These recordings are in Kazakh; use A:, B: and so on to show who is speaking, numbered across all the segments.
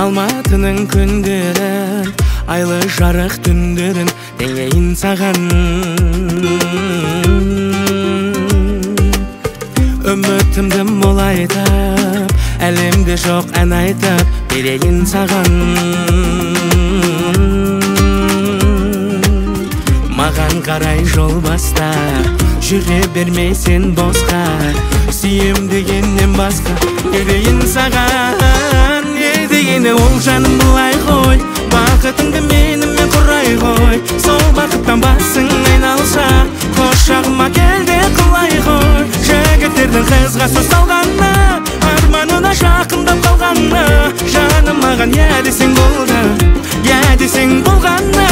A: Алматының күндерін, айлы жарық түндерін теңейін саған. Үмітімді молайтып, әлемде жоқ ән айтып берейін саған. Маған қарай жол баста, жүре бермейсен босқа. Сүйем дегеннен басқа берейін саған. Не дегені ол жаным бұлай ғой, бақытыңды менімен құрай ғой. Сол бақыттан басың айналса, құшағыма кел де құлай ғой. Жігіттердің қызға сөз салғаны, арманына жақындап қалғаны. Жаным маған я десең болды, я десең болғаны.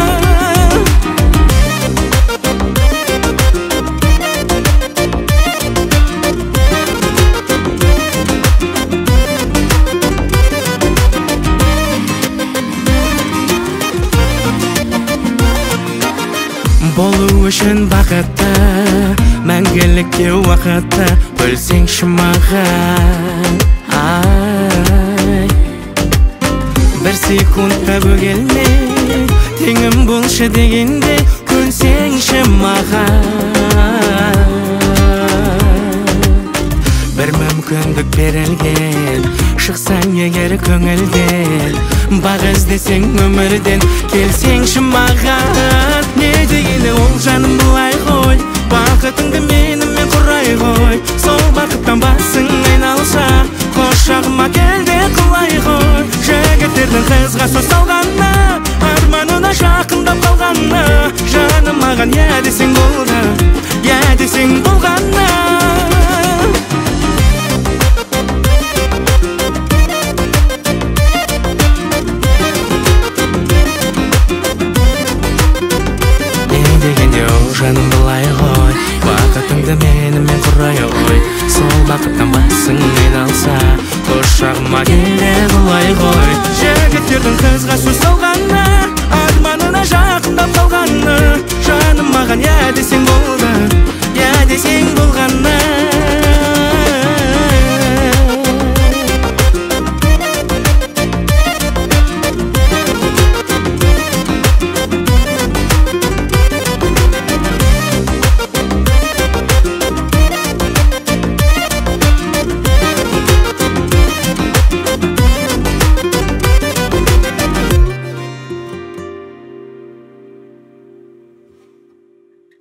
A: Болу үшін бақытты, мәңгілікке уақытты бөлсеңші маған. Бір секундқа бөгелмей, теңім болшы дегенде көнсеңші маған. Бір мүмкіндік берілген, шықсаң егер көңілден, бақ іздесең өмірден келсеңші маған. Не дегені ол жаным бұлай ғой, бақытыңды менімен құрай ғой. Сол бақыттан басың айналса, құшағыма кел де құлай ғой. Жігіттердің қызға сөз салғаны, арманына жақындап қалғаны. Жаным маған я десең болды, я десең болғаны. Жаным бұлай ғой, бақытыңды менімен құрай ғой. Сол бақыттан басың айналса, құшағыма кел де құлай ғой. Жігіттердің қызға сөз салғаны, арманына жақындап қалғаны. Жаным маған я десең болды,